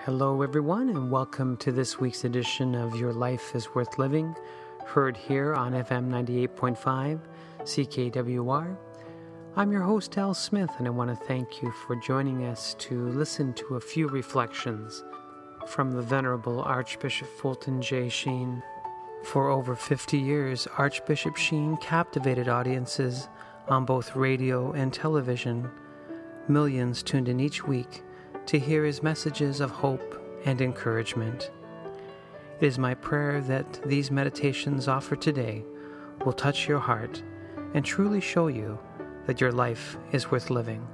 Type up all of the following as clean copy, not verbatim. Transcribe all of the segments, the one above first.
Hello, everyone, and welcome to this week's edition of Your Life is Worth Living, heard here on FM 98.5 CKWR. I'm your host, Al Smith, and I want to thank you for joining us to listen to a few reflections from the Venerable Archbishop Fulton J. Sheen. For over 50 years, Archbishop Sheen captivated audiences on both radio and television. Millions tuned in each week to hear his messages of hope and encouragement. It is my prayer that these meditations offered today will touch your heart and truly show you that your life is worth living.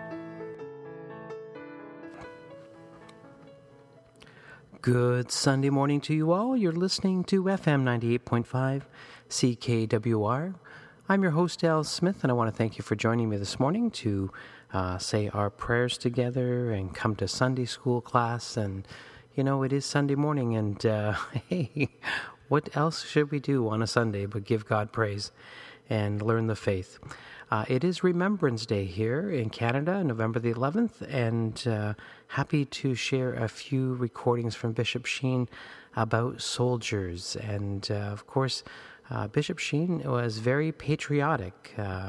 Good Sunday morning to you all. You're listening to FM 98.5 CKWR. I'm your host, Al Smith, and I want to thank you for joining me this morning to say our prayers together and come to Sunday school class. And, you know, it is Sunday morning, and hey, what else should we do on a Sunday but give God praise and learn the faith? It is Remembrance Day here in Canada, November the 11th, and happy to share a few recordings from Bishop Sheen about soldiers. And, of course, Bishop Sheen was very patriotic,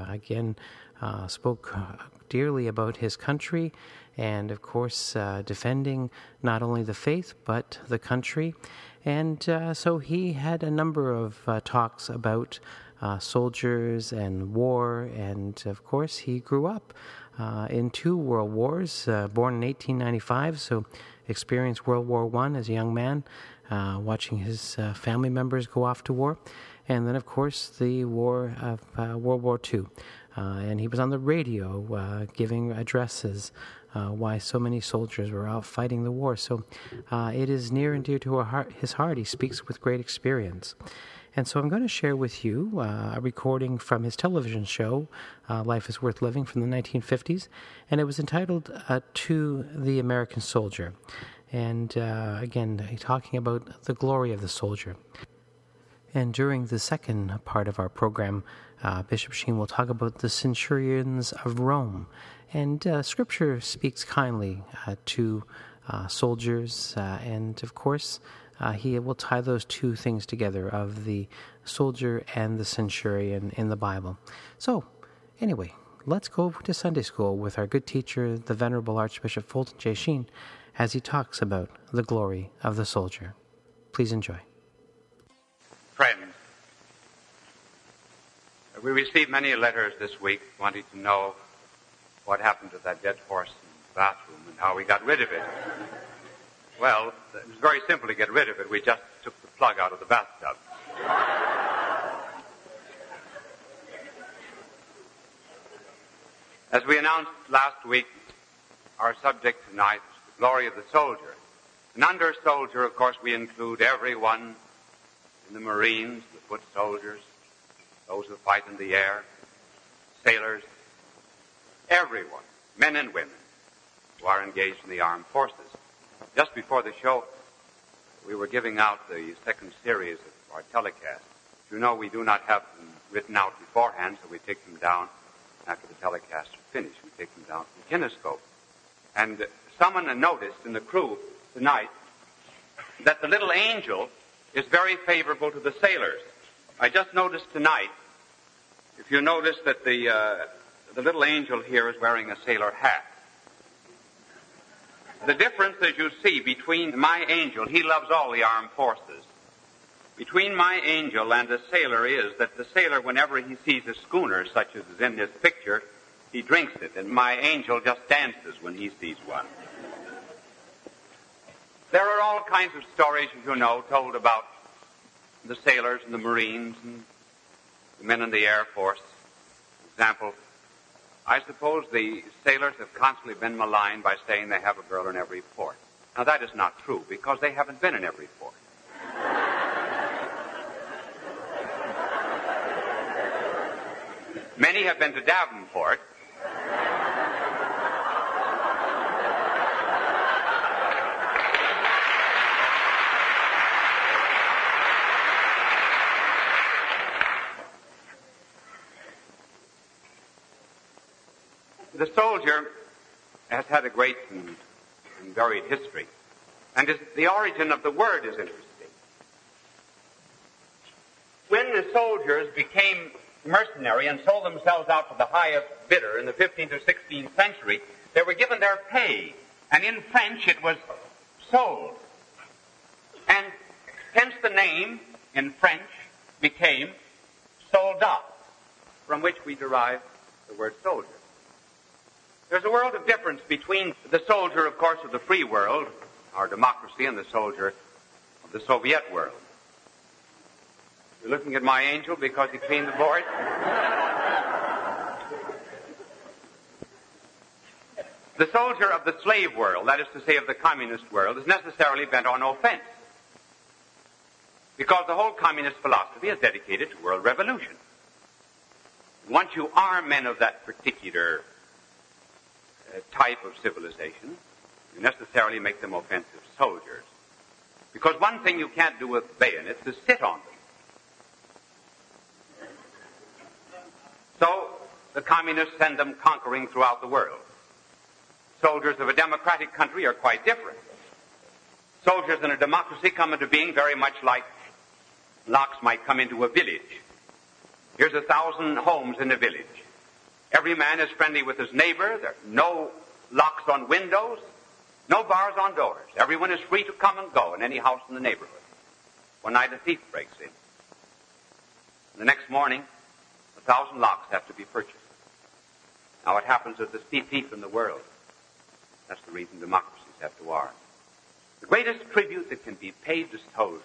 spoke dearly about his country and, of course, defending not only the faith but the country. And so he had a number of talks about soldiers and war, and of course he grew up in two world wars, born in 1895, so experienced World War I as a young man, watching his family members go off to war, and then of course the war of World War II. And he was on the radio giving addresses why so many soldiers were out fighting the war. So it is near and dear to his heart. He speaks with great experience. And so I'm going to share with you a recording from his television show, Life is Worth Living, from the 1950s. And it was entitled To the American Soldier. And again, talking about the glory of the soldier. And during the second part of our program, Bishop Sheen will talk about the centurions of Rome. And Scripture speaks kindly to soldiers, and of course, he will tie those two things together, of the soldier and the centurion in the Bible. So, anyway, let's go to Sunday school with our good teacher, the Venerable Archbishop Fulton J. Sheen, as he talks about the glory of the soldier. Please enjoy. Friends, we received many letters this week wanting to know what happened to that dead horse in the bathroom and how we got rid of it. Well, it was very simple to get rid of it. We just took the plug out of the bathtub. As we announced last week, our subject tonight is the glory of the soldier. And under soldier, of course, we include everyone in the Marines, the foot soldiers, those who fight in the air, sailors, everyone, men and women, who are engaged in the armed forces. Just before the show, we were giving out the second series of our telecast. You know, we do not have them written out beforehand, so we take them down after the telecast is finished. We take them down from the kinescope. And someone noticed in the crew tonight that the little angel is very favorable to the sailors. I just noticed tonight, if you notice that the little angel here is wearing a sailor hat. The difference, as you see, between my angel, he loves all the armed forces. Between my angel and a sailor is that the sailor, whenever he sees a schooner, such as is in this picture, he drinks it, and my angel just dances when he sees one. There are all kinds of stories, as you know, told about the sailors and the Marines and the men in the Air Force. For example, I suppose the sailors have constantly been maligned by saying they have a girl in every port. Now, that is not true, because they haven't been in every port. Many have been to Davenport. The soldier has had a great and varied history. And the origin of the word is interesting. When the soldiers became mercenary and sold themselves out to the highest bidder in the 15th or 16th century, they were given their pay. And in French it was sold. And hence the name in French became soldat, from which we derive the word soldier. There's a world of difference between the soldier, of course, of the free world, our democracy, and the soldier of the Soviet world. You're looking at my angel because he cleaned the board? The soldier of the slave world, that is to say of the communist world, is necessarily bent on offense. Because the whole communist philosophy is dedicated to world revolution. Once you arm men of that particular type of civilization, you necessarily make them offensive soldiers. Because one thing you can't do with bayonets is sit on them. So the communists send them conquering throughout the world. Soldiers of a democratic country are quite different. Soldiers in a democracy come into being very much like locks might come into a village. Here's 1,000 homes in a village. Every man is friendly with his neighbor. There are no locks on windows, no bars on doors. Everyone is free to come and go in any house in the neighborhood. One night a thief breaks in. The next morning, 1,000 locks have to be purchased. Now it happens that there's thief in the world. That's the reason democracies have to arm. The greatest tribute that can be paid to soldiers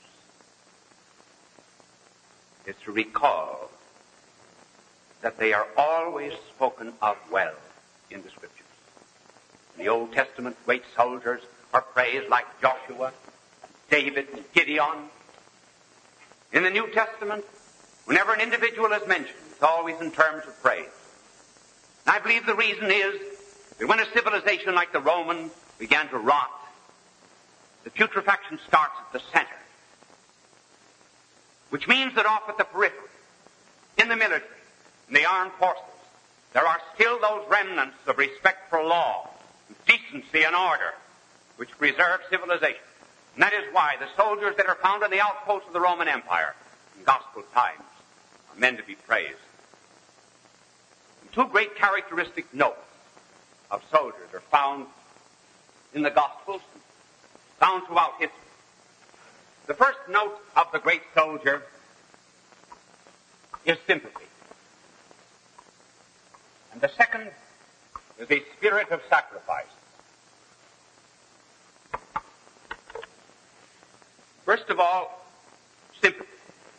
is to recall that they are always spoken of well in the Scriptures. In the Old Testament, great soldiers are praised like Joshua, David, Gideon. In the New Testament, whenever an individual is mentioned, it's always in terms of praise. And I believe the reason is that when a civilization like the Roman began to rot, the putrefaction starts at the center. Which means that off at the periphery, in the military, in the armed forces, there are still those remnants of respect for law, decency and order, which preserve civilization. And that is why the soldiers that are found in the outposts of the Roman Empire in gospel times are men to be praised. And two great characteristic notes of soldiers are found in the Gospels, found throughout history. The first note of the great soldier is sympathy. And the second is a spirit of sacrifice. First of all, sympathy.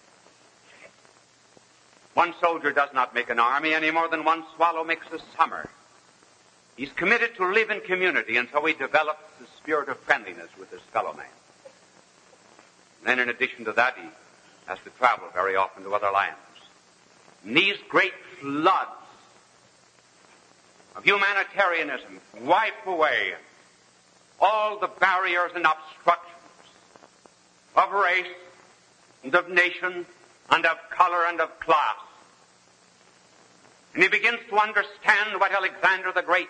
One soldier does not make an army any more than one swallow makes a summer. He's committed to live in community, and so he develops the spirit of friendliness with his fellow man. And then in addition to that, he has to travel very often to other lands. And these great floods of humanitarianism wipe away all the barriers and obstructions of race and of nation and of color and of class. And he begins to understand what Alexander the Great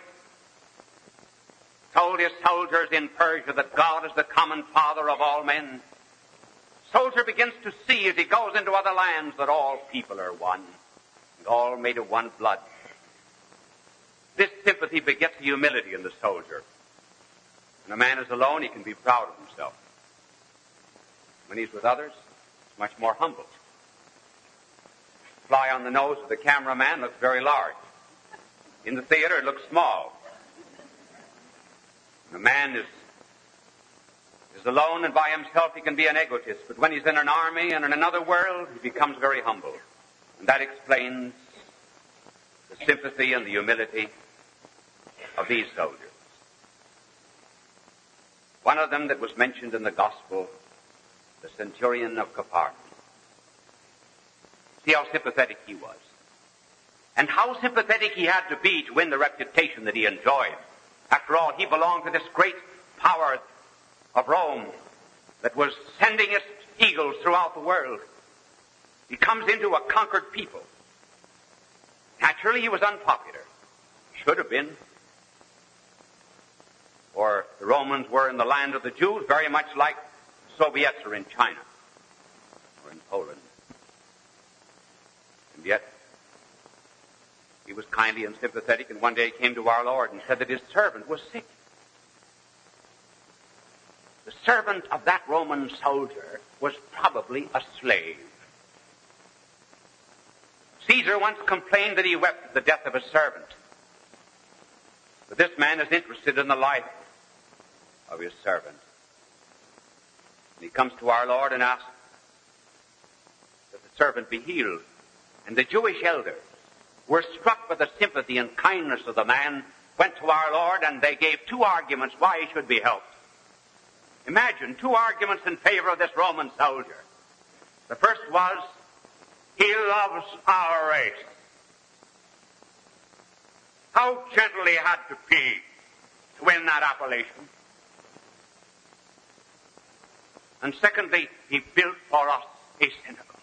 told his soldiers in Persia, that God is the common father of all men. Soldier begins to see as he goes into other lands that all people are one, and all made of one blood. This sympathy begets the humility in the soldier. When a man is alone, he can be proud of himself. When he's with others, he's much more humble. The fly on the nose of the cameraman looks very large. In the theater, it looks small. When a man is alone and by himself, he can be an egotist. But when he's in an army and in another world, he becomes very humble. And that explains the sympathy and the humility of these soldiers. One of them that was mentioned in the Gospel, the centurion of Capernaum. See how sympathetic he was. And how sympathetic he had to be to win the reputation that he enjoyed. After all, he belonged to this great power of Rome that was sending its eagles throughout the world. He comes into a conquered people. Naturally, he was unpopular. Should have been. For the Romans were in the land of the Jews, very much like the Soviets are in China or in Poland. And yet, he was kindly and sympathetic, and one day he came to our Lord and said that his servant was sick. The servant of that Roman soldier was probably a slave. Caesar once complained that he wept at the death of his servant. But this man is interested in the life of his servant. And he comes to our Lord and asks that the servant be healed. And the Jewish elders were struck with the sympathy and kindness of the man, went to our Lord, and they gave two arguments why he should be helped. Imagine, two arguments in favor of this Roman soldier. The first was, he loves our race. How gentle he had to be to win that appellation. And secondly, he built for us a synagogue.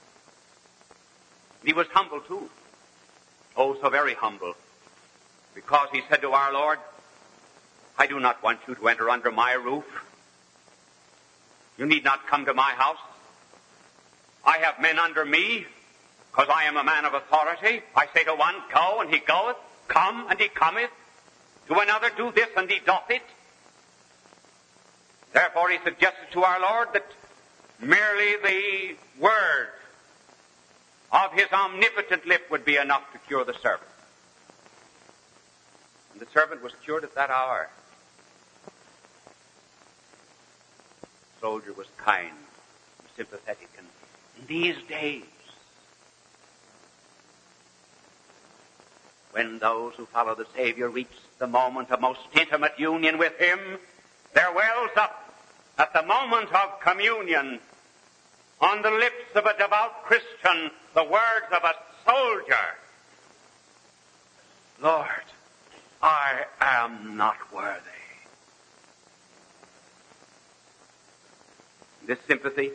He was humble too. Oh, so very humble. Because he said to our Lord, I do not want you to enter under my roof. You need not come to my house. I have men under me, because I am a man of authority. I say to one, go, and he goeth. Come, and he cometh. To another, do this, and he doth it. Therefore he suggested to our Lord that merely the word of his omnipotent lip would be enough to cure the servant. And the servant was cured at that hour. The soldier was kind and sympathetic. And in these days, when those who follow the Savior reach the moment of most intimate union with him, there wells up at the moment of communion on the lips of a devout Christian the words of a soldier. Lord, I am not worthy. This sympathy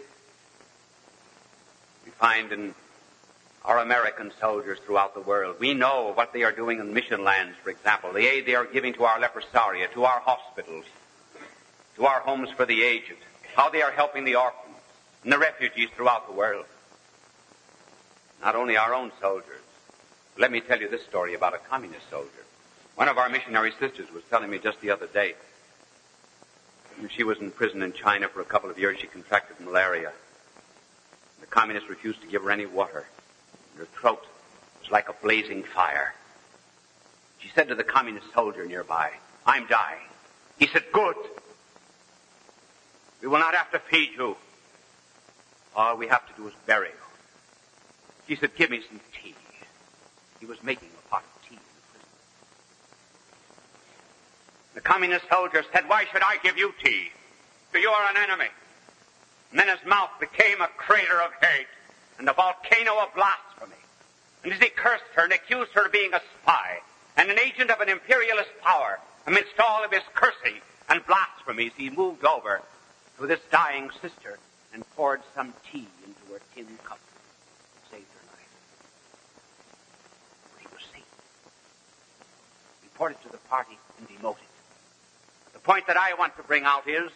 we find in our American soldiers throughout the world. We know what they are doing in mission lands, for example, the aid they are giving to our leprosaria, to our hospitals, to our homes for the aged, how they are helping the orphans and the refugees throughout the world. Not only our own soldiers. Let me tell you this story about a communist soldier. One of our missionary sisters was telling me just the other day. When she was in prison in China for a couple of years, she contracted malaria. The communists refused to give her any water. Her throat was like a blazing fire. She said to the communist soldier nearby, I'm dying. He said, good. We will not have to feed you. All we have to do is bury you. She said, give me some tea. He was making a pot of tea in the prison. The communist soldier said, why should I give you tea? For you are an enemy. And then his mouth became a crater of hate and a volcano of blasphemy. And as he cursed her and accused her of being a spy and an agent of an imperialist power, amidst all of his cursing and blasphemies, he moved over to this dying sister and poured some tea into her tin cup and saved her life. But he was safe. He poured it to the party and demoted. The point that I want to bring out is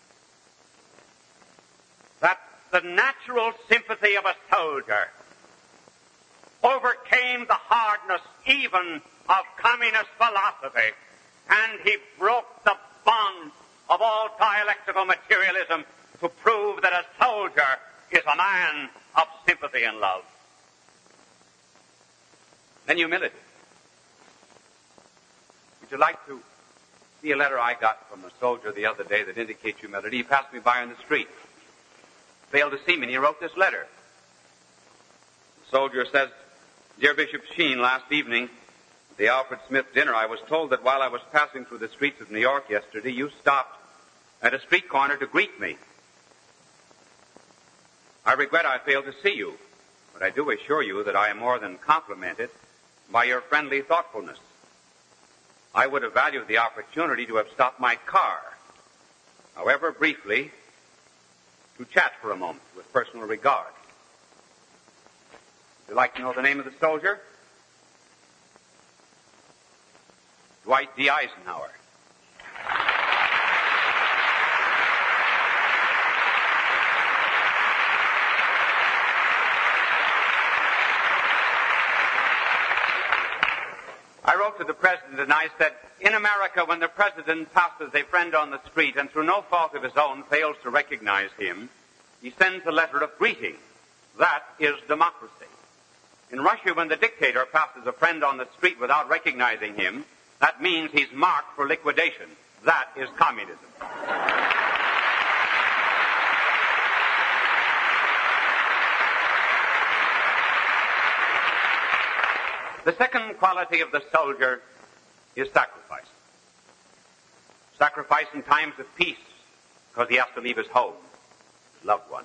that the natural sympathy of a soldier overcame the hardness even of communist philosophy, and he broke the bonds of all dialectical materialism to prove that a soldier is a man of sympathy and love. Then humility. Would you like to see a letter I got from a soldier the other day that indicates humility? He passed me by on the street. Failed to see me, and he wrote this letter. The soldier says, Dear Bishop Sheen, last evening at the Alfred Smith dinner, I was told that while I was passing through the streets of New York yesterday, you stopped at a street corner to greet me. I regret I failed to see you, but I do assure you that I am more than complimented by your friendly thoughtfulness. I would have valued the opportunity to have stopped my car, however briefly, to chat for a moment with personal regard. Would you like to know the name of the soldier? Dwight D. Eisenhower. I wrote to the president and I said, in America, when the president passes a friend on the street and through no fault of his own fails to recognize him, he sends a letter of greeting. That is democracy. In Russia, when the dictator passes a friend on the street without recognizing him, that means he's marked for liquidation. That is communism. The second quality of the soldier is sacrifice. Sacrifice in times of peace, because he has to leave his home, his loved ones.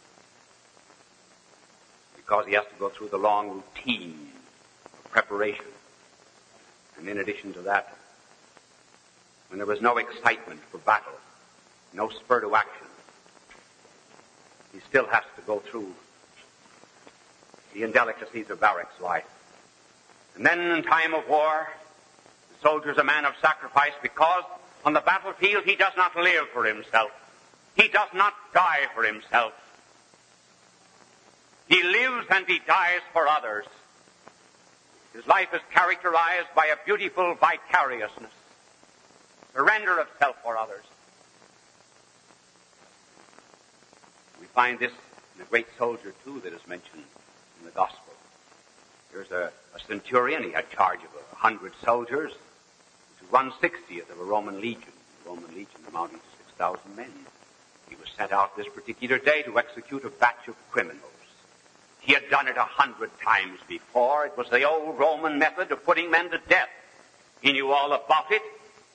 Because he has to go through the long routine of preparation. And in addition to that, when there was no excitement for battle, no spur to action, he still has to go through the indelicacies of barracks life. And then in time of war, the soldier is a man of sacrifice because on the battlefield he does not live for himself. He does not die for himself. He lives and he dies for others. His life is characterized by a beautiful vicariousness, surrender of self for others. We find this in a great soldier, too, that is mentioned in the Gospel. There's a centurion. He had charge of 100 soldiers, which was 1/60th of a Roman legion. The Roman legion amounting to 6,000 men. He was sent out this particular day to execute a batch of criminals. He had done it 100 times before. It was the old Roman method of putting men to death. He knew all about it.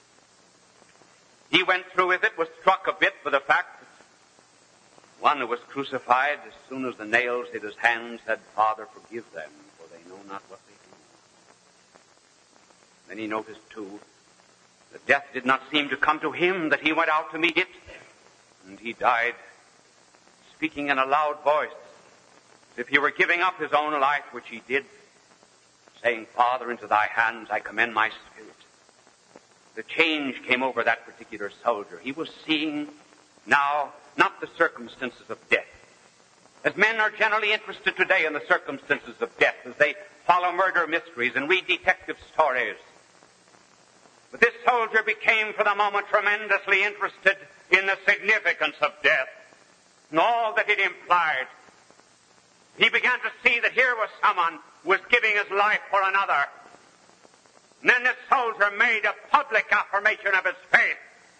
He went through with it, was struck a bit for the fact that one who was crucified, as soon as the nails hit his hands, said, "Father, forgive them, for they know not what they do." Then he noticed, too, that death did not seem to come to him, that he went out to meet it. And he died, speaking in a loud voice, as if he were giving up his own life, which he did, saying, "Father, into thy hands I commend my spirit." The change came over that particular soldier. He was seeing now not the circumstances of death. As men are generally interested today in the circumstances of death, as they follow murder mysteries and read detective stories. But this soldier became for the moment tremendously interested in the significance of death and all that it implied. He began to see that here was someone who was giving his life for another. And then this soldier made a public affirmation of his faith.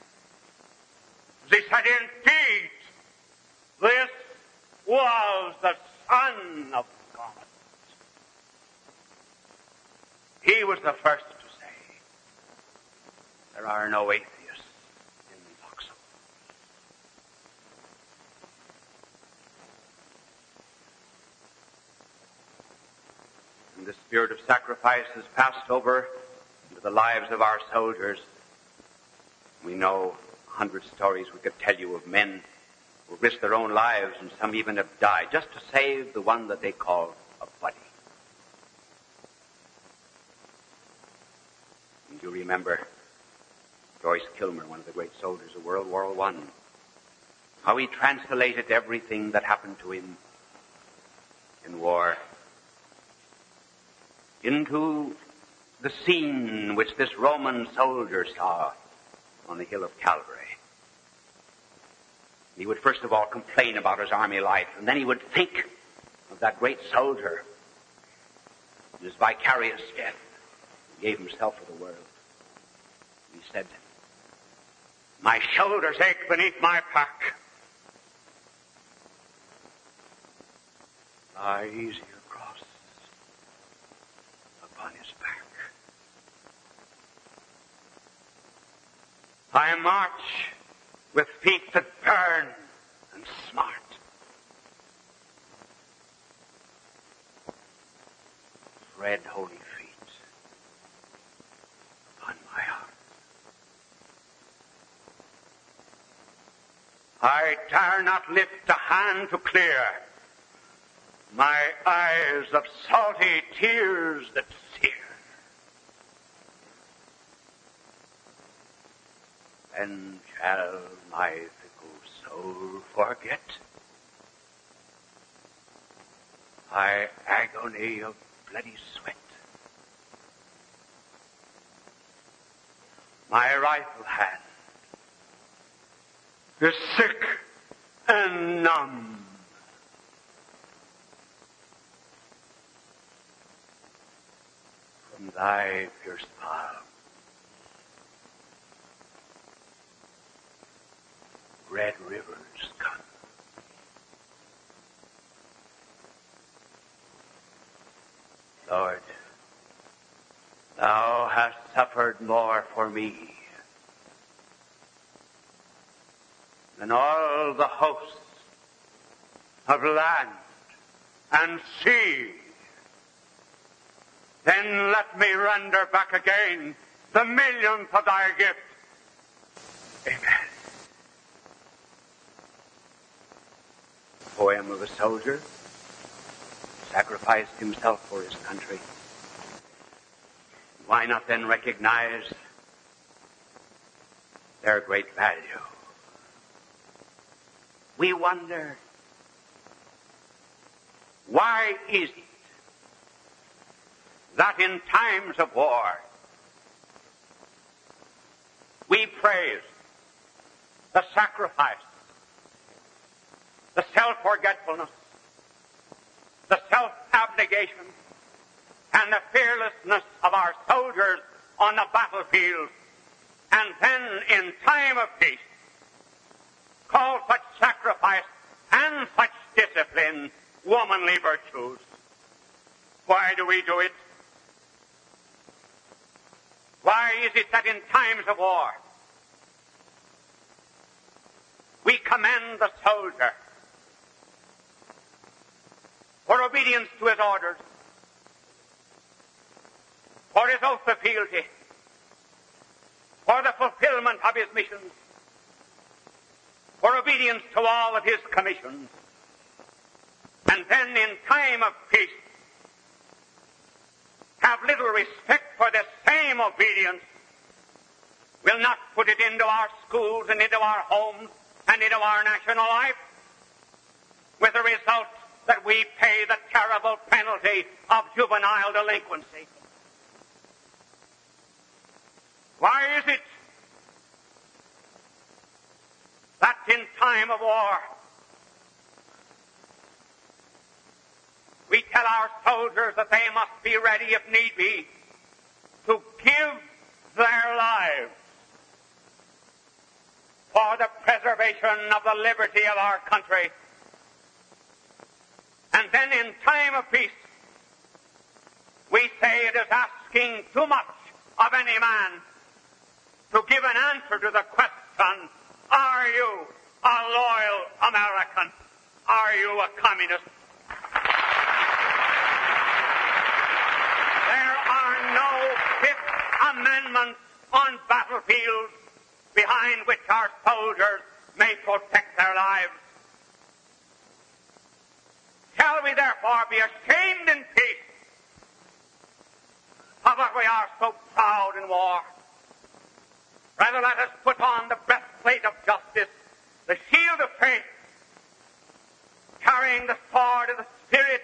He said, "Indeed, this was the Son of God." He was the first to say, "There are no atheists in Vauxhall." And the spirit of sacrifice has passed over into the lives of our soldiers. We know 100 stories we could tell you of men who risked their own lives, and some even have died, just to save the one that they call a buddy. And you remember Joyce Kilmer, one of the great soldiers of World War I, how he translated everything that happened to him in war into the scene which this Roman soldier saw on the hill of Calvary. He would first of all complain about his army life, and then he would think of that great soldier and his vicarious death. He gave himself for the world. He said, "My shoulders ache beneath my pack. Lie easy across upon his back. I march with feet that burn and smart. Red holy feet upon my heart. I dare not lift a hand to clear my eyes of salty tears that sear. And shall my fickle soul forget my agony of bloody sweat My rifle hand is sick and numb. From thy fierce palm, red rivers come. Lord, thou hast suffered more for me than all the hosts of land and sea. Then let me render back again the millions of thy gift. Amen. Poem of a soldier sacrificed himself for his country. Why not then recognize their great value? We wonder, why is it that in times of war we praise the sacrifice, the self-forgetfulness, the self-abnegation, and the fearlessness of our soldiers on the battlefield, and then in time of peace call such sacrifice and such discipline womanly virtues? Why do we do it? Why is it that in times of war we commend the soldier for obedience to his orders, for his oath of fealty, for the fulfillment of his missions, for obedience to all of his commissions, and then in time of peace have little respect for the same obedience, will not put it into our schools and into our homes and into our national life, with the result that we pay the terrible penalty of juvenile delinquency? Why is it that in time of war we tell our soldiers that they must be ready, if need be, to give their lives for the preservation of the liberty of our country? And then in time of peace, we say it is asking too much of any man to give an answer to the question, are you a loyal American? Are you a communist? There are no Fifth Amendments on battlefields behind which our soldiers may protect their lives. Shall we therefore be ashamed in peace of what we are so proud in war? Rather, let us put on the breastplate of justice, the shield of faith, carrying the sword of the Spirit,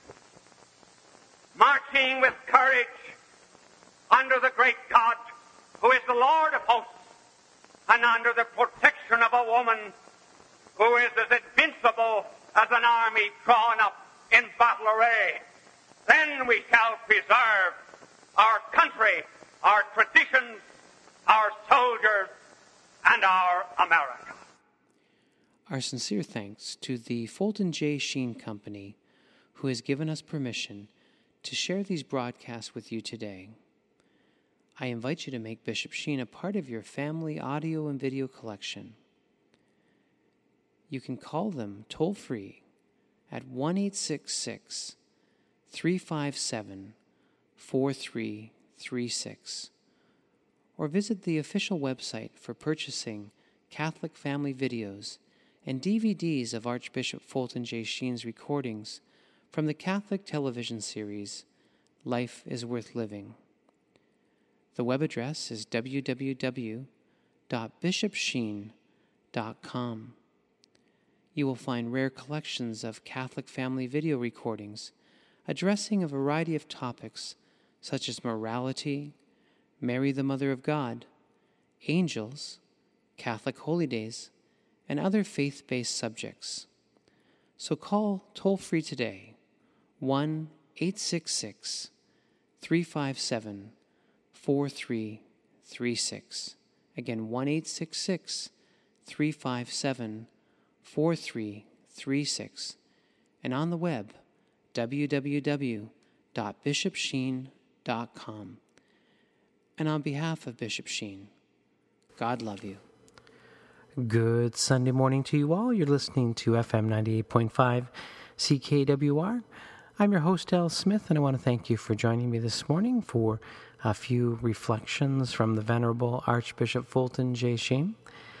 marching with courage under the great God, who is the Lord of hosts, and under the protection of a woman who is as invincible as an army drawn up in battle array. Then we shall preserve our country, our traditions, our soldiers, and our America. Our sincere thanks to the Fulton J. Sheen Company, who has given us permission to share these broadcasts with you today. I invite you to make Bishop Sheen a part of your family audio and video collection. You can call them toll-free at 1-866-357-4336, or visit the official website for purchasing Catholic family videos and DVDs of Archbishop Fulton J. Sheen's recordings from the Catholic television series Life is Worth Living. The web address is www.bishopsheen.com. You will find rare collections of Catholic family video recordings addressing a variety of topics such as morality, Mary the Mother of God, angels, Catholic holy days, and other faith-based subjects. So call toll-free today, 1-866-357-4336. Again, 1-866-357-4336. And on the web, www.bishopsheen.com. And on behalf of Bishop Sheen, God love you. Good Sunday morning to you all. You're listening to FM 98.5 CKWR. I'm your host, Al Smith, and I want to thank you for joining me this morning for a few reflections from the Venerable Archbishop Fulton J. Sheen.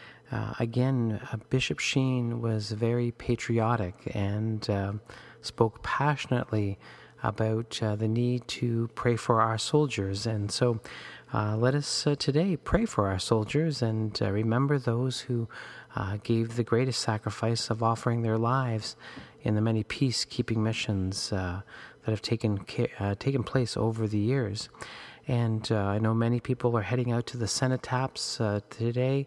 Bishop Sheen was very patriotic and spoke passionately about the need to pray for our soldiers. And so let us today pray for our soldiers and remember those who gave the greatest sacrifice of offering their lives in the many peacekeeping missions that have taken place over the years. And I know many people are heading out to the cenotaphs today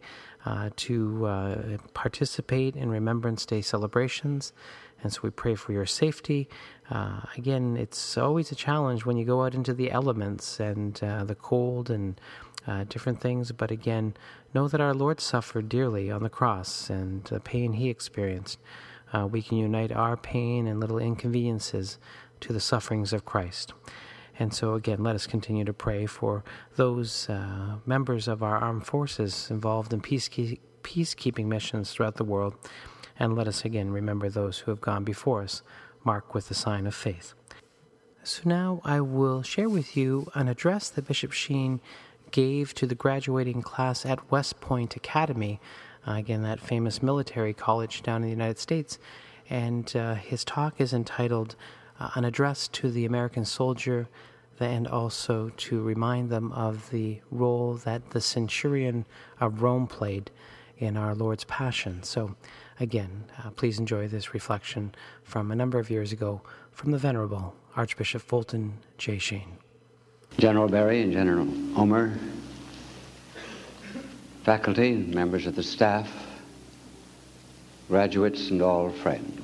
to participate in Remembrance Day celebrations. And so we pray for your safety. Again, it's always a challenge when you go out into the elements and the cold and different things. But again, know that our Lord suffered dearly on the cross, and the pain he experienced. We can unite our pain and little inconveniences to the sufferings of Christ. And so again, let us continue to pray for those members of our armed forces involved in peacekeeping missions throughout the world. And let us again remember those who have gone before us, marked with the sign of faith. So now I will share with you an address that Bishop Sheen gave to the graduating class at West Point Academy, again, that famous military college down in the United States. And his talk is entitled An Address to the American Soldier, and also to remind them of the role that the centurion of Rome played in our Lord's Passion. So again, please enjoy this reflection from a number of years ago from the Venerable Archbishop Fulton J. Sheen. General Berry and General Omer, faculty, members of the staff, graduates, and all friends.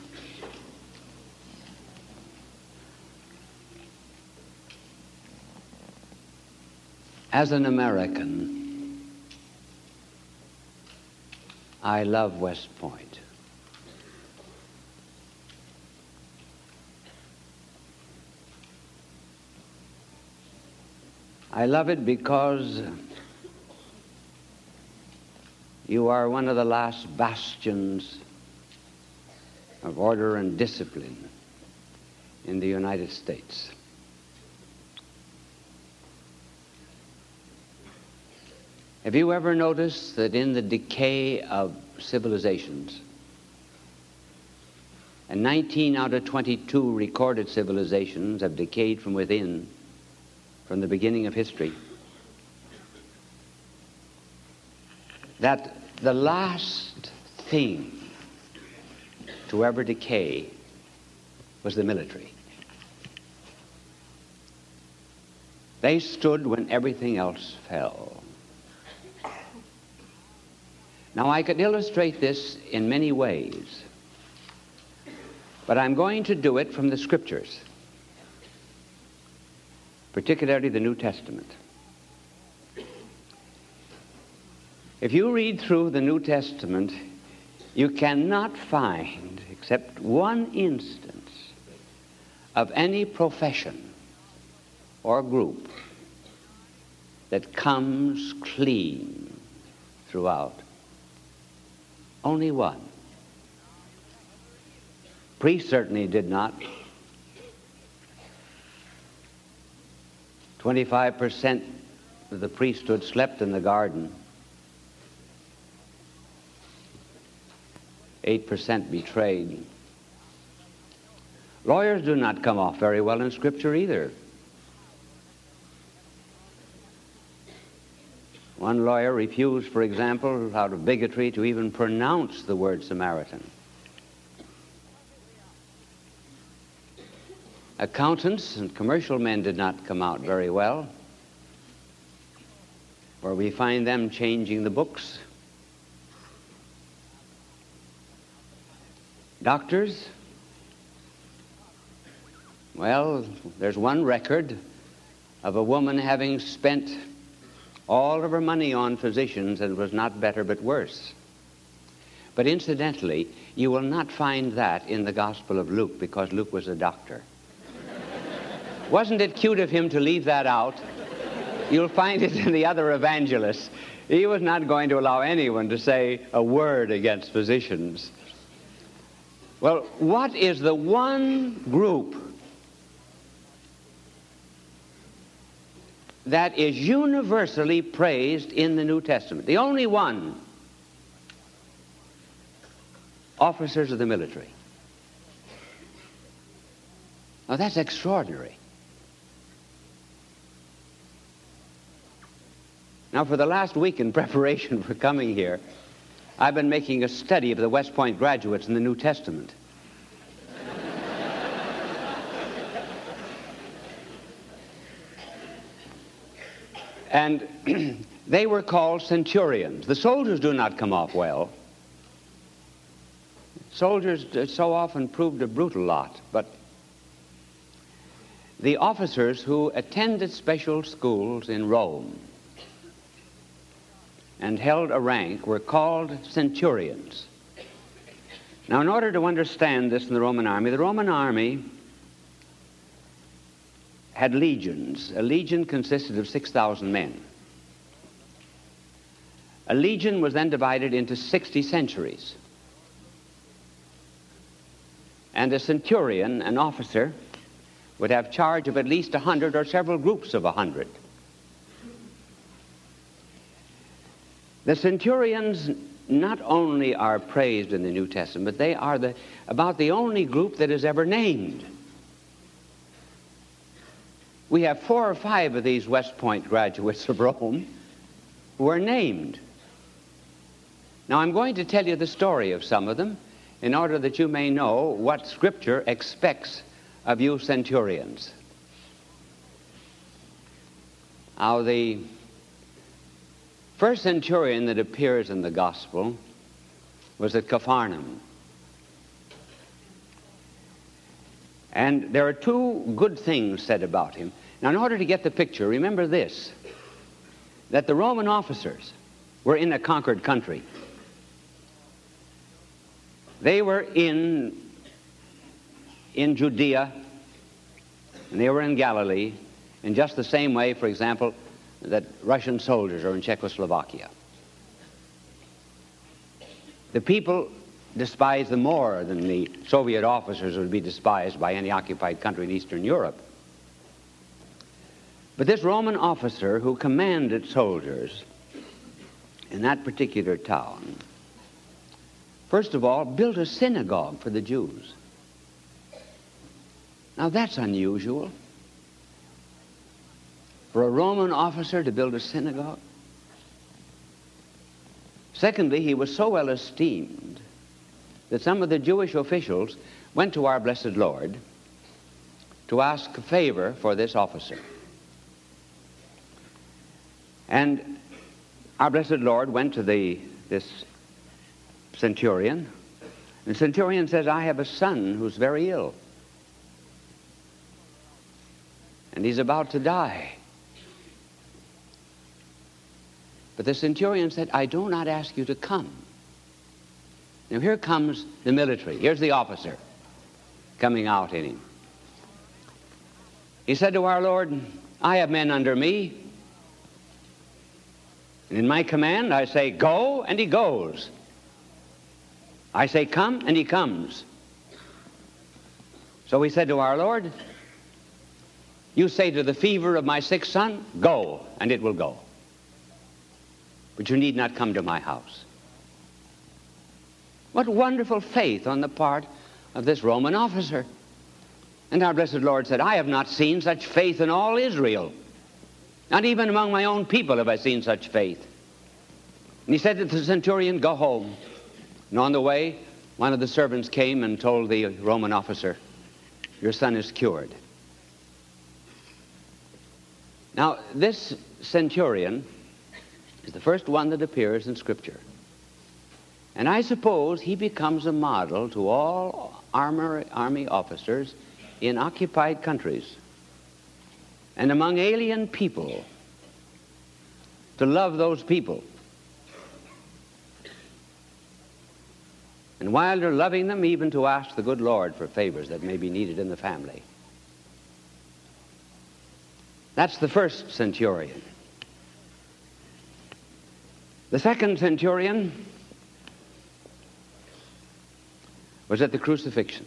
As an American, I love West Point. I love it because you are one of the last bastions of order and discipline in the United States. Have you ever noticed that in the decay of civilizations, and 19 out of 22 recorded civilizations have decayed from within from the beginning of history, that the last thing to ever decay was the military. They stood when everything else fell. Now, I could illustrate this in many ways, but I'm going to do it from the Scriptures, particularly the New Testament. If you read through the New Testament, you cannot find, except one instance, of any profession or group that comes clean throughout. Only one. Priests certainly did not. 25% of the priesthood slept in the garden. 8% betrayed. Lawyers do not come off very well in Scripture either. One lawyer refused, for example, out of bigotry, to even pronounce the word Samaritan. Accountants and commercial men did not come out very well. where we find them changing the books. Doctors, well, there's one record of a woman having spent all of her money on physicians and was not better but worse. But incidentally, you will not find that in the Gospel of Luke, because Luke was a doctor. Wasn't it cute of him to leave that out? You'll find it in the other evangelists. He was not going to allow anyone to say a word against physicians. Well, what is the one group that is universally praised in the New Testament? The only one. Officers of the military. Now that's extraordinary. Now for the last week in preparation for coming here, I've been making a study of the West Point graduates in the New Testament. And they were called centurions. The soldiers do not come off well. Soldiers so often proved a brutal lot, but the officers who attended special schools in Rome and held a rank were called centurions. Now, in order to understand this in the Roman army had legions. A legion consisted of 6,000 men. A legion was then divided into 60 centuries. And a centurion, an officer, would have charge of at least 100 or several groups of 100. The centurions not only are praised in the New Testament, but they are about the only group that is ever named. We have 4 or 5 of these West Point graduates of Rome who are named. Now, I'm going to tell you the story of some of them in order that you may know what Scripture expects of you centurions. Now, the first centurion that appears in the Gospel was at Capharnaum. And there are 2 good things said about him. Now, in order to get the picture, remember this, that the Roman officers were in a conquered country. They were in Judea, and they were in Galilee, in just the same way, for example, that Russian soldiers are in Czechoslovakia. The people despised them more than the Soviet officers would be despised by any occupied country in Eastern Europe. But this Roman officer who commanded soldiers in that particular town, first of all, built a synagogue for the Jews. Now that's unusual. For a Roman officer to build a synagogue. Secondly, he was so well esteemed that some of the Jewish officials went to our blessed Lord to ask a favor for this officer. And our blessed Lord went to this centurion. And the centurion says, I have a son who's very ill. And he's about to die. But the centurion said, I do not ask you to come. Now here comes the military. Here's the officer coming out in him. He said to our Lord, I have men under me. And in my command, I say, go, and he goes. I say, come, and he comes. So he said to our Lord, you say to the fever of my sick son, go, and it will go. But you need not come to my house. What wonderful faith on the part of this Roman officer. And our blessed Lord said, I have not seen such faith in all Israel. Not even among my own people have I seen such faith. And he said to the centurion, go home. And on the way, one of the servants came and told the Roman officer, your son is cured. Now, this centurion is the first one that appears in Scripture. And I suppose he becomes a model to all army officers in occupied countries and among alien people, to love those people. And while you're loving them, even to ask the good Lord for favors that may be needed in the family. That's the first centurion. The second centurion was at the crucifixion.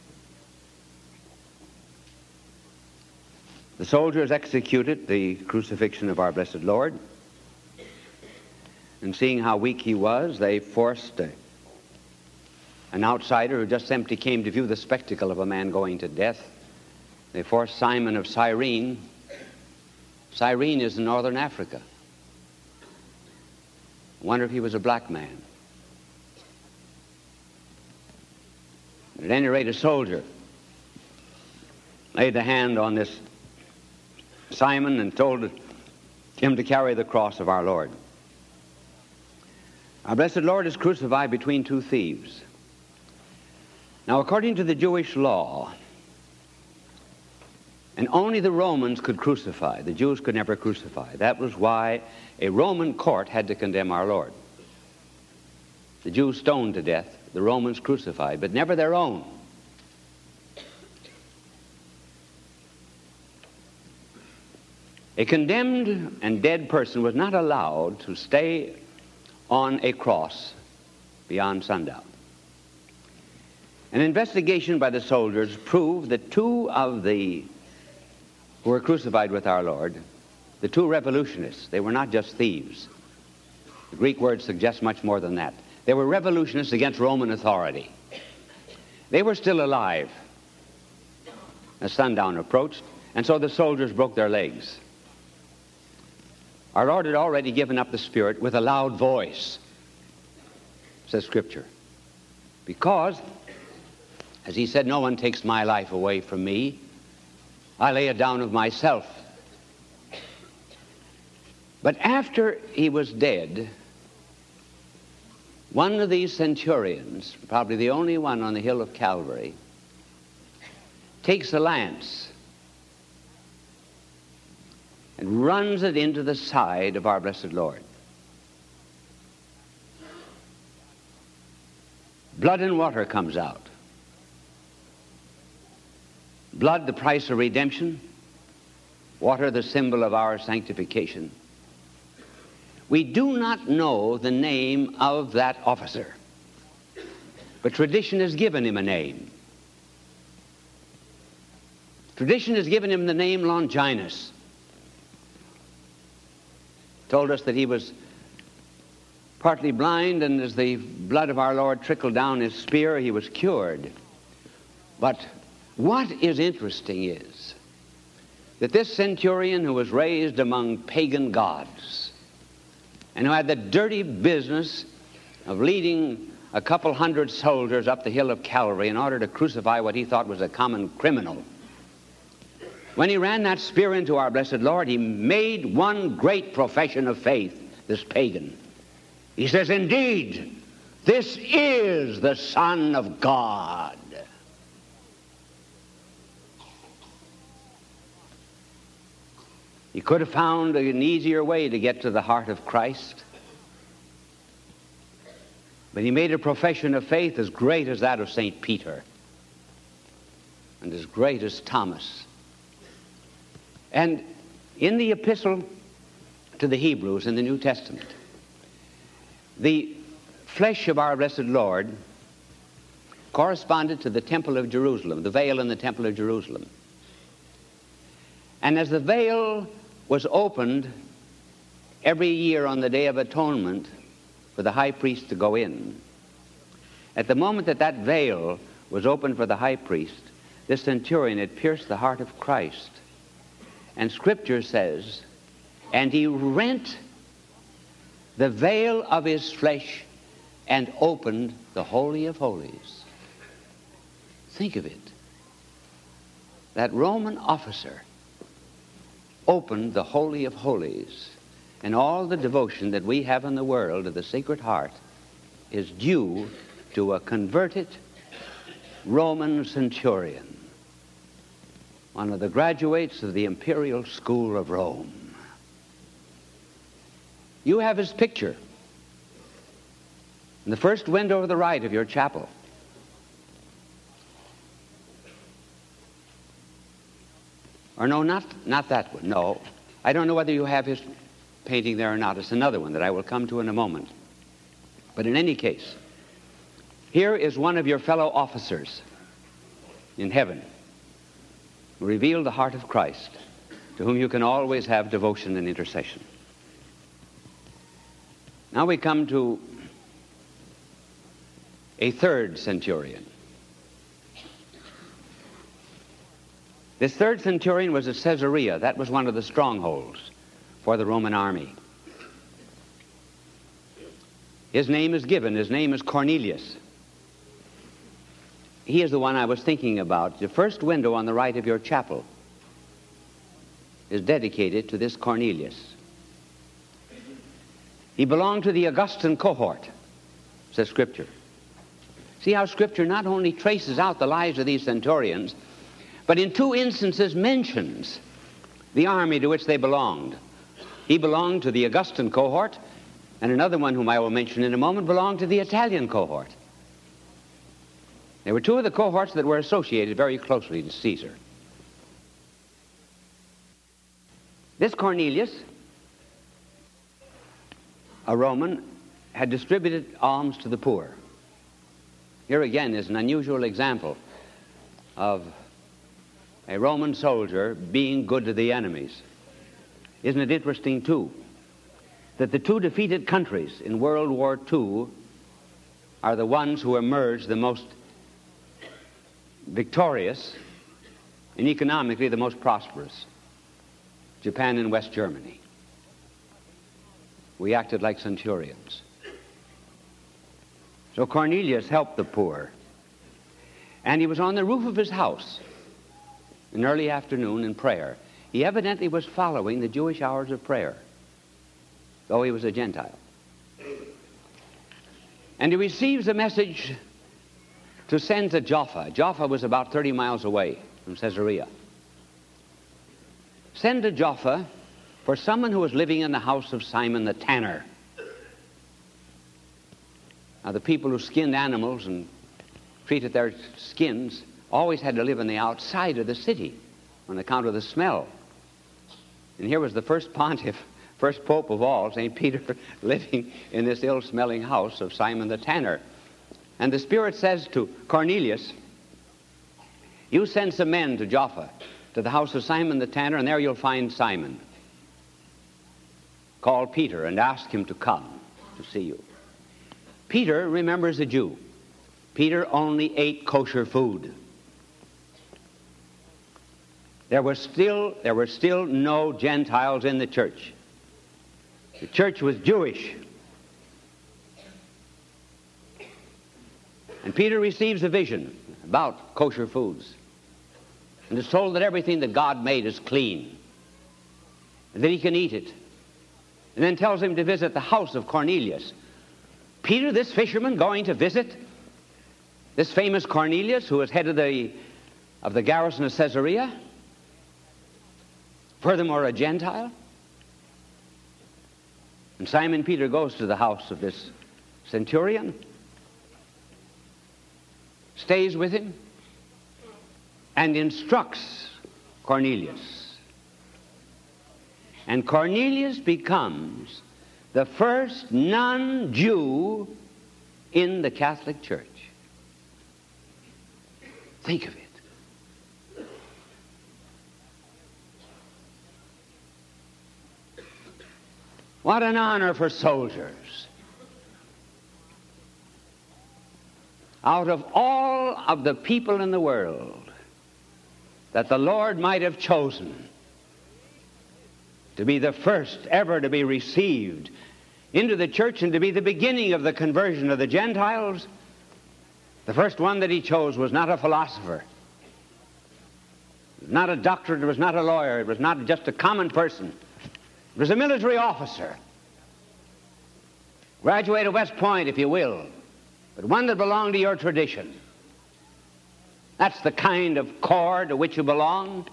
The soldiers executed the crucifixion of our blessed Lord, and seeing how weak he was, they forced an outsider who just simply came to view the spectacle of a man going to death. They forced Simon of Cyrene. Cyrene is in northern Africa. I wonder if he was a black man. At any rate, a soldier laid the hand on this Simon and told him to carry the cross of our Lord. Our blessed Lord is crucified between two thieves. Now, according to the Jewish law, and only the Romans could crucify. The Jews could never crucify. That was why a Roman court had to condemn our Lord. The Jews stoned to death, the Romans crucified, but never their own. A condemned and dead person was not allowed to stay on a cross beyond sundown. An investigation by the soldiers proved that two of the who were crucified with our Lord, the two revolutionists, they were not just thieves. The Greek word suggests much more than that. They were revolutionists against Roman authority. They were still alive as sundown approached, and so the soldiers broke their legs. Our Lord had already given up the spirit with a loud voice, says Scripture, because, as he said, no one takes my life away from me. I lay it down of myself. But after he was dead, one of these centurions, probably the only one on the hill of Calvary, takes a lance and runs it into the side of our blessed Lord. Blood and water comes out. Blood, the price of redemption. Water, the symbol of our sanctification. We do not know the name of that officer, but tradition has given him a name. Tradition has given him the name Longinus. Told us that he was partly blind, and as the blood of our Lord trickled down his spear, he was cured. But what is interesting is that this centurion, who was raised among pagan gods and who had the dirty business of leading a couple hundred soldiers up the hill of Calvary in order to crucify what he thought was a common criminal, when he ran that spear into our blessed Lord, he made one great profession of faith, this pagan. He says, "Indeed, this is the Son of God." He could have found an easier way to get to the heart of Christ, but he made a profession of faith as great as that of St. Peter and as great as Thomas. And in the epistle to the Hebrews in the New Testament, the flesh of our blessed Lord corresponded to the temple of Jerusalem, the veil in the temple of Jerusalem. And as the veil was opened every year on the Day of Atonement for the high priest to go in, at the moment that that veil was opened for the high priest, this centurion had pierced the heart of Christ. And Scripture says, and he rent the veil of his flesh and opened the Holy of Holies. Think of it. That Roman officer opened the Holy of Holies and all the devotion that we have in the world to the Sacred Heart is due to a converted Roman centurion, one of the graduates of the Imperial School of Rome. You have his picture in the first window to the right of your chapel. Or no, not that one. No. I don't know whether you have his painting there or not. It's another one that I will come to in a moment. But in any case, here is one of your fellow officers in heaven who revealed the heart of Christ, to whom you can always have devotion and intercession. Now we come to a third centurion. This third centurion was at Caesarea. That was one of the strongholds for the Roman army. His name is given. His name is Cornelius. He is the one I was thinking about. The first window on the right of your chapel is dedicated to this Cornelius. He belonged to the Augustan cohort, says Scripture. See how Scripture not only traces out the lives of these centurions, but in two instances mentions the army to which they belonged. He belonged to the Augustan cohort, and another one whom I will mention in a moment belonged to the Italian cohort. There were two of the cohorts that were associated very closely to Caesar. This Cornelius, a Roman, had distributed alms to the poor. Here again is an unusual example of a Roman soldier being good to the enemies. Isn't it interesting, too, that the two defeated countries in World War II are the ones who emerged the most victorious and economically the most prosperous? Japan and West Germany. We acted like centurions. So Cornelius helped the poor, and he was on the roof of his house in early afternoon in prayer. He evidently was following the Jewish hours of prayer, though he was a Gentile. And he receives a message to send to Jaffa. Jaffa was about 30 miles away from Caesarea. Send to Jaffa for someone who was living in the house of Simon the tanner. Now, the people who skinned animals and treated their skins always had to live on the outside of the city on account of the smell. And here was the first pontiff, first pope of all, St. Peter, living in this ill-smelling house of Simon the tanner. And the Spirit says to Cornelius, you send some men to Jaffa, to the house of Simon the tanner, and there you'll find Simon. Call Peter and ask him to come to see you. Peter, remember, is a Jew. Peter only ate kosher food. There were still no Gentiles in the church. The church was Jewish. And Peter receives a vision about kosher foods, and is told that everything that God made is clean, and that he can eat it. And then tells him to visit the house of Cornelius. Peter, this fisherman, going to visit this famous Cornelius, who was head of the garrison of Caesarea, furthermore a Gentile. And Simon Peter goes to the house of this centurion, stays with him, and instructs Cornelius. And Cornelius becomes the first non-Jew in the Catholic Church. Think of it. What an honor for soldiers. Out of all of the people in the world that the Lord might have chosen to be the first ever to be received into the church and to be the beginning of the conversion of the Gentiles, the first one that he chose was not a philosopher, not a doctor, it was not a lawyer, it was not just a common person. He was a military officer. Graduate of West Point, if you will, but one that belonged to your tradition. That's the kind of corps to which you belonged.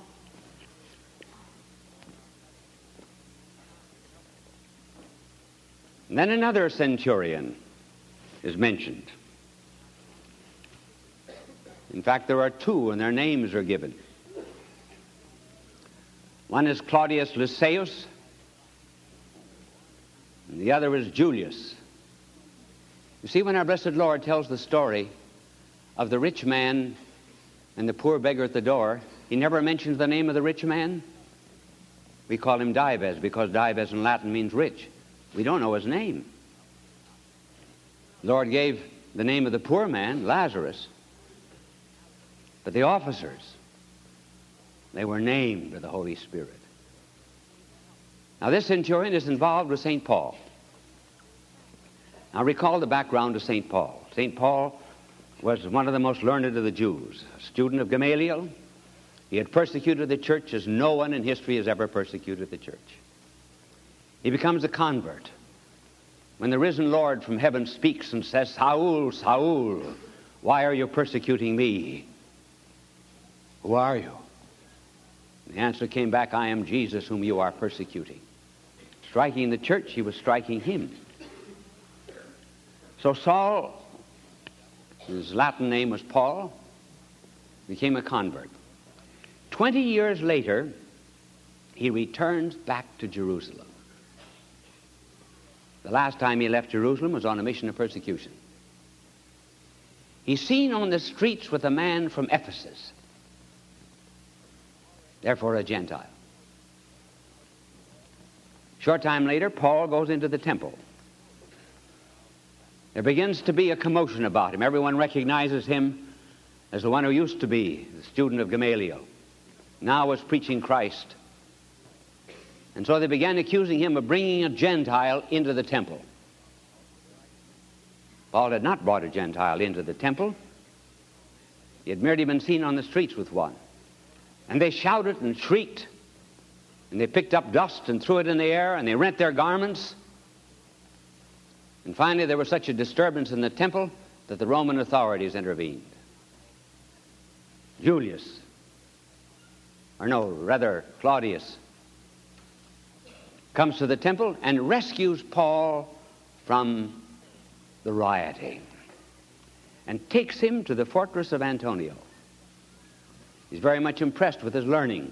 And then another centurion is mentioned. In fact, there are two, and their names are given. One is Claudius Lysias, and the other is Julius. You see, when our blessed Lord tells the story of the rich man and the poor beggar at the door, he never mentions the name of the rich man. We call him Dives, because Dives in Latin means rich. We don't know his name. The Lord gave the name of the poor man, Lazarus, but the officers, they were named by the Holy Spirit. Now, this centurion is involved with St. Paul. Now, recall the background of St. Paul. St. Paul was one of the most learned of the Jews, a student of Gamaliel. He had persecuted the church as no one in history has ever persecuted the church. He becomes a convert when the risen Lord from heaven speaks and says, "Saul, Saul, why are you persecuting me? Who are you?" The answer came back, "I am Jesus whom you are persecuting." Striking the church, he was striking him. So Saul, his Latin name was Paul, became a convert. 20 years later, he returns back to Jerusalem. The last time he left Jerusalem was on a mission of persecution. He's seen on the streets with a man from Ephesus, therefore a Gentile. Short time later, Paul goes into the temple. There begins to be a commotion about him. Everyone recognizes him as the one who used to be the student of Gamaliel, now was preaching Christ. And so they began accusing him of bringing a Gentile into the temple. Paul had not brought a Gentile into the temple. He had merely been seen on the streets with one. And they shouted and shrieked, and they picked up dust and threw it in the air, and they rent their garments. And finally, there was such a disturbance in the temple that the Roman authorities intervened. Claudius comes to the temple and rescues Paul from the rioting and takes him to the fortress of Antonia. He's very much impressed with his learning.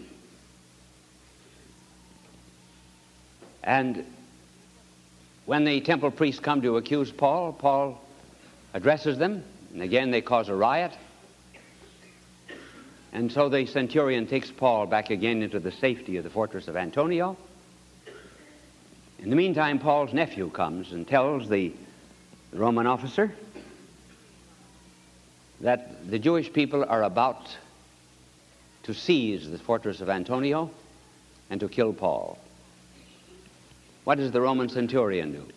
And when the temple priests come to accuse Paul, Paul addresses them, and again they cause a riot. And so the centurion takes Paul back again into the safety of the fortress of Antonia. In the meantime, Paul's nephew comes and tells the Roman officer that the Jewish people are about to seize the fortress of Antonia and to kill Paul. What does the Roman centurion do?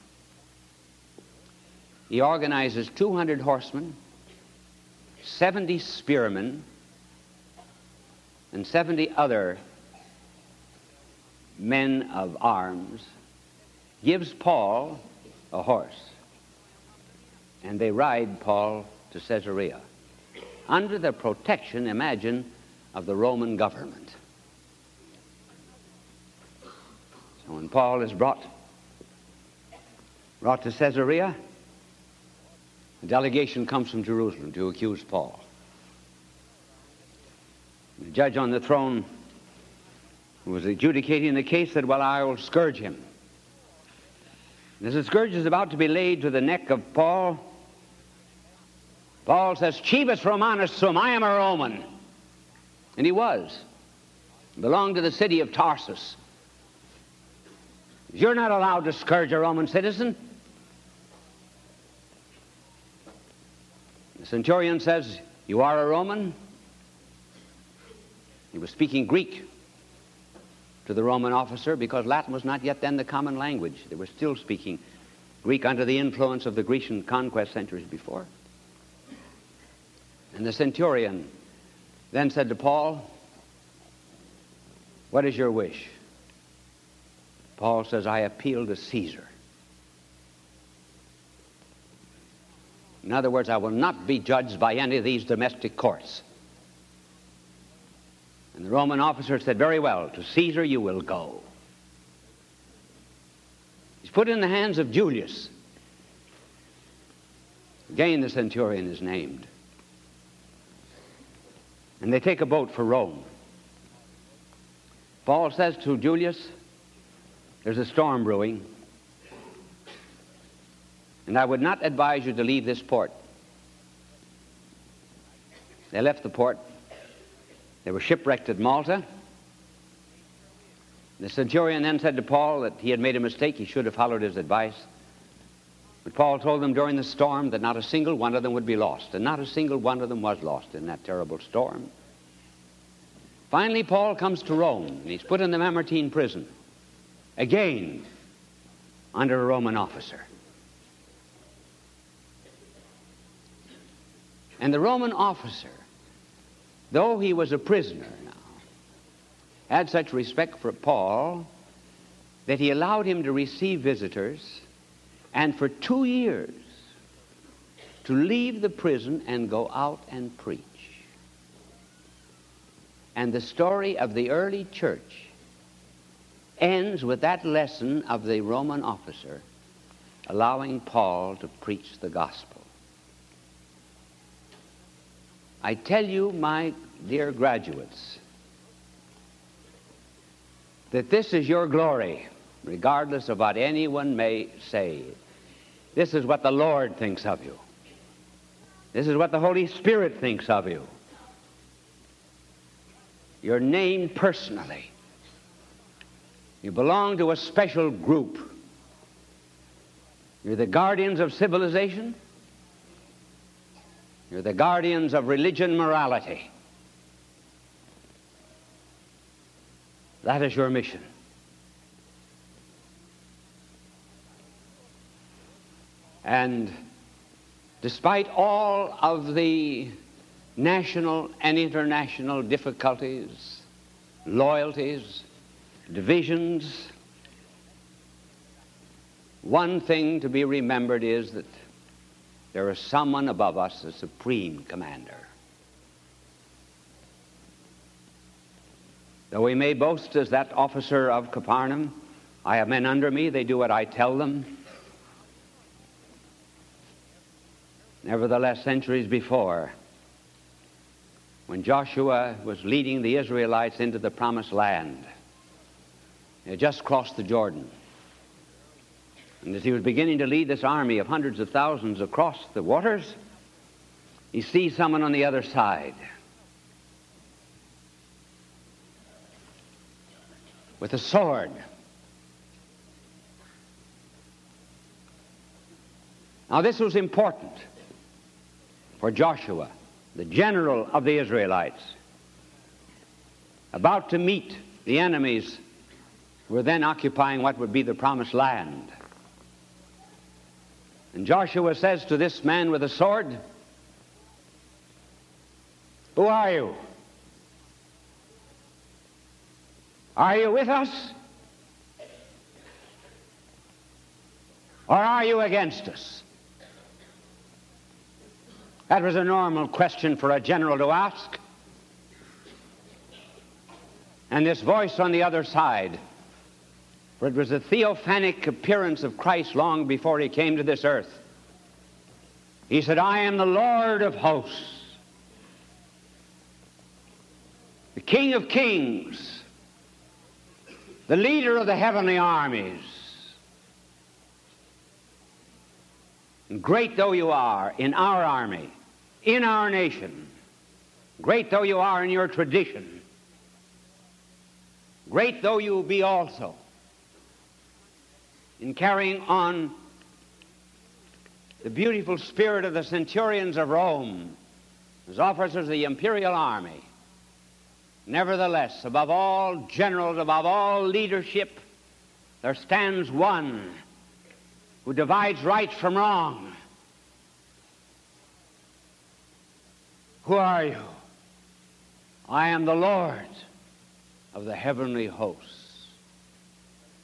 He organizes 200 horsemen, 70 spearmen, and 70 other men of arms, gives Paul a horse, and they ride Paul to Caesarea under the protection, imagine, of the Roman government. So when Paul is brought to Caesarea, a delegation comes from Jerusalem to accuse Paul. The judge on the throne who was adjudicating the case said, "Well, I will scourge him." And as the scourge is about to be laid to the neck of Paul, Paul says, "Cibus Romanus sum, I am a Roman." And he was. He belonged to the city of Tarsus. You're not allowed to scourge a Roman citizen. The centurion says, "You are a Roman?" He was speaking Greek to the Roman officer because Latin was not yet then the common language. They were still speaking Greek under the influence of the Grecian conquest centuries before. And the centurion then said to Paul, "What is your wish?" Paul says, I appeal to Caesar. In other words, I will not be judged by any of these domestic courts. And the Roman officer said, very well, to Caesar you will go. He's put in the hands of Julius. Again, the centurion is named. And they take a boat for Rome. Paul says to Julius, there's a storm brewing, and I would not advise you to leave this port. They left the port. They were shipwrecked at Malta. The centurion then said to Paul that he had made a mistake. He should have followed his advice. But Paul told them during the storm that not a single one of them would be lost. And not a single one of them was lost in that terrible storm. Finally, Paul comes to Rome, and he's put in the Mamertine prison, again under a Roman officer. And the Roman officer, though he was a prisoner now, had such respect for Paul that he allowed him to receive visitors, and for 2 years to leave the prison and go out and preach. And the story of the early church ends with that lesson of the Roman officer allowing Paul to preach the gospel. I tell you, my dear graduates, that this is your glory, regardless of what anyone may say. This is what the Lord thinks of you. This is what the Holy Spirit thinks of you. You're named personally. You belong to a special group. You're the guardians of civilization. You're the guardians of religion morality. That is your mission. And despite all of the national and international difficulties, loyalties, divisions, one thing to be remembered is that there is someone above us, the supreme commander. Though we may boast as that officer of Capernaum, I have men under me, they do what I tell them. Nevertheless, centuries before, when Joshua was leading the Israelites into the promised land, he had just crossed the Jordan. And as he was beginning to lead this army of hundreds of thousands across the waters, he sees someone on the other side with a sword. Now, this was important for Joshua, the general of the Israelites, about to meet the enemies who were then occupying what would be the promised land. And Joshua says to this man with a sword, "Who are you? Are you with us? Or are you against us?" That was a normal question for a general to ask. And this voice on the other side, for it was the theophanic appearance of Christ long before he came to this earth. He said, "I am the Lord of hosts, the King of kings, the leader of the heavenly armies. And great though you are in our army, in our nation, great though you are in your tradition, great though you be also in carrying on the beautiful spirit of the centurions of Rome as officers of the imperial army, nevertheless, above all generals, above all leadership, there stands one who divides right from wrong. Who are you? I am the Lord of the heavenly hosts."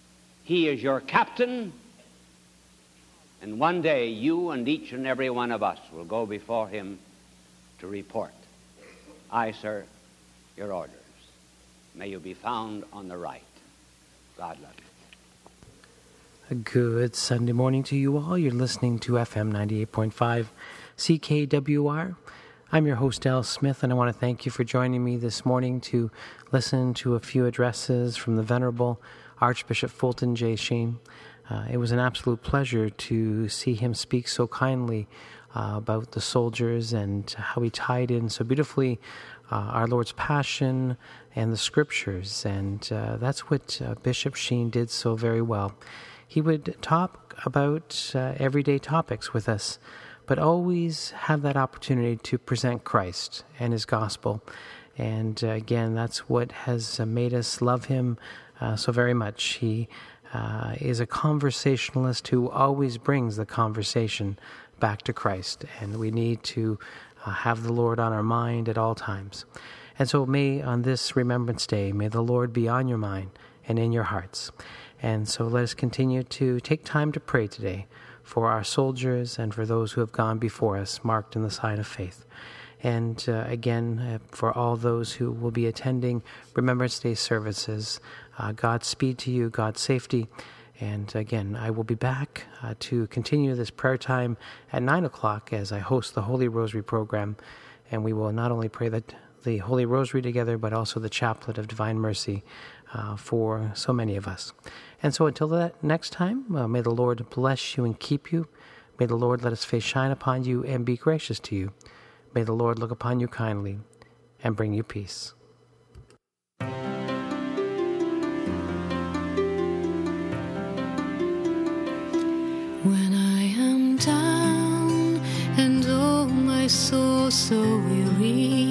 He is your captain, and one day you and each and every one of us will go before him to report. I, sir, your orders. May you be found on the right. God love you. A good Sunday morning to you all. You're listening to FM 98.5 CKWR. I'm your host, Al Smith, and I want to thank you for joining me this morning to listen to a few addresses from the Venerable Archbishop Fulton J. Sheen. It was an absolute pleasure to see him speak so kindly about the soldiers and how he tied in so beautifully our Lord's Passion and the Scriptures. And that's what Bishop Sheen did so very well. He would talk about everyday topics with us, but always have that opportunity to present Christ and his gospel. And again, that's what has made us love him so very much. He is a conversationalist who always brings the conversation back to Christ, and we need to have the Lord on our mind at all times. And so may on this Remembrance Day, may the Lord be on your mind and in your hearts. And so let us continue to take time to pray today for our soldiers and for those who have gone before us, marked in the sign of faith. And again, for all those who will be attending Remembrance Day services, Godspeed to you, God's safety. And again, I will be back to continue this prayer time at 9 o'clock as I host the Holy Rosary program. And we will not only pray the Holy Rosary together, but also the Chaplet of Divine Mercy for so many of us. And so until that next time, may the Lord bless you and keep you. May the Lord let his face shine upon you and be gracious to you. May the Lord look upon you kindly and bring you peace. When I am down and oh my soul so weary,